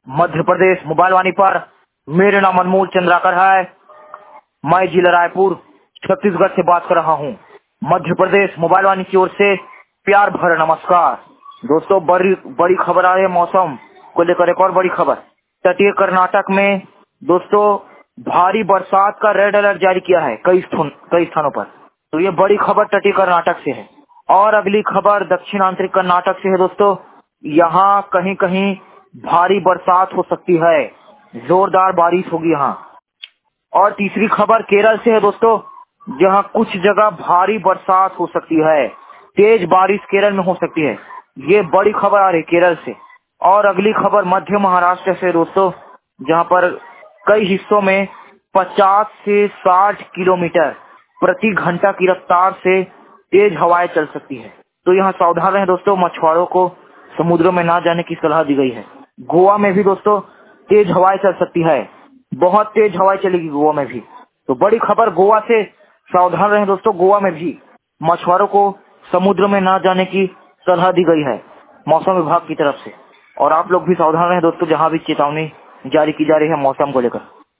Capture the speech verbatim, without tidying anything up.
Madhya Pradesh mobile वाणी पर मेरे नाम अनमोल चंद्राकर है। मैं जिला रायपुर छत्तीसगढ़ से बात कर रहा हूँ। मध्य प्रदेश मोबाइल वाणी की ओर से प्यार भरा नमस्कार। दोस्तों, बड़ी बड़ी खबर आ रही है मौसम को लेकर। एक और बड़ी खबर, तटीय कर्नाटक में दोस्तों भारी बरसात का रेड अलर्ट जारी किया है कई स्थान कई स्थानों पर। तो ये बड़ी खबर तटीय कर्नाटक से है। और अगली खबर दक्षिण आंतरिक कर्नाटक से है। दोस्तों, यहाँ कहीं कहीं भारी बरसात हो सकती है, जोरदार बारिश होगी यहाँ। और तीसरी खबर केरल से है दोस्तों, जहाँ कुछ जगह भारी बरसात हो सकती है, तेज बारिश केरल में हो सकती है। ये बड़ी खबर आ रही है केरल से। और अगली खबर मध्य महाराष्ट्र से दोस्तों, जहाँ पर कई हिस्सों में पचास से साठ किलोमीटर प्रति घंटा की रफ्तार से तेज हवाएं चल सकती है। तो यहाँ सावधान रहें दोस्तों, मछुआरों को समुद्रों में ना जाने की सलाह दी गई है। गोवा में भी दोस्तों तेज हवाएं चल सकती है, बहुत तेज हवाएं चलेगी गोवा में भी। तो बड़ी खबर गोवा से, सावधान रहें दोस्तों, गोवा में भी मछुआरों को समुद्र में ना जाने की सलाह दी गई है मौसम विभाग की तरफ से। और आप लोग भी सावधान रहें दोस्तों, जहाँ भी चेतावनी जारी की जा रही है मौसम को लेकर।